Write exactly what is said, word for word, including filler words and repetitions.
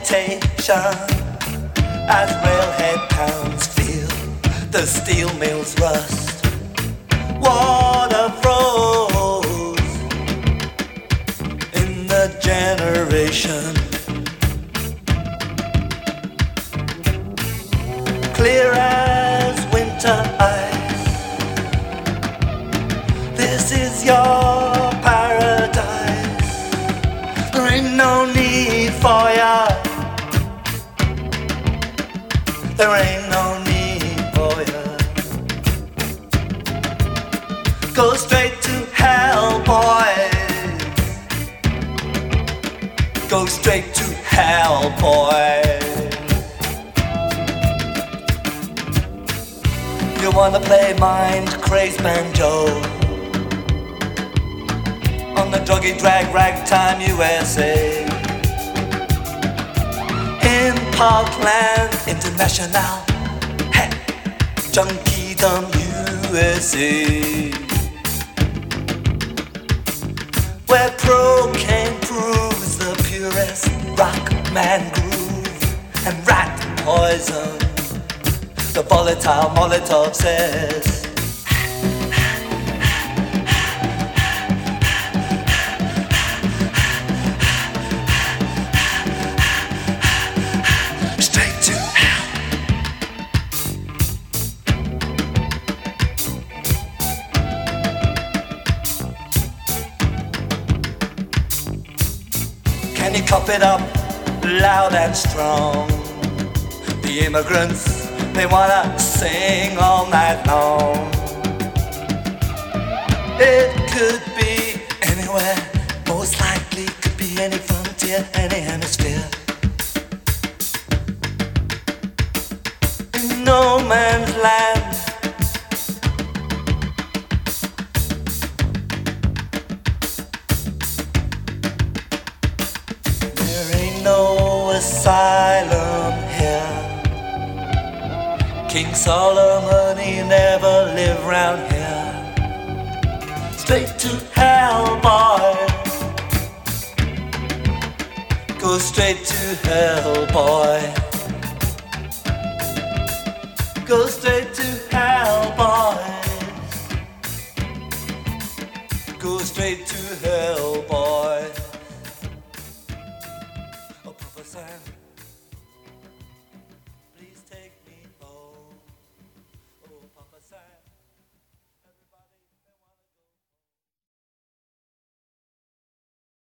agitation as railhead towns feel the steel mills rust. Water froze in the generation. Clear as winter ice. This is your paradise. There ain't no need for ya. There ain't no need for ya. Go straight to hell, boys. Go straight to hell, boys. You wanna play mind crazed banjo on the druggy drag ragtime U S A. In Parkland International, hey, Junkiedom U S A, where cocaine proves the purest rock man groove and rat poison. The volatile Molotov says straight to hell. Can you cop it up loud and strong? The immigrants, they wanna sing all night long. It could be anywhere, most likely could be any frontier, any hemisphere. In no man's land. There ain't no asylum here. King Solomon, he never lived round here. Straight to hell, boy. Go straight to hell, boy. Go straight to hell, boys. Go straight to hell, boy. Oh, Papa Sam.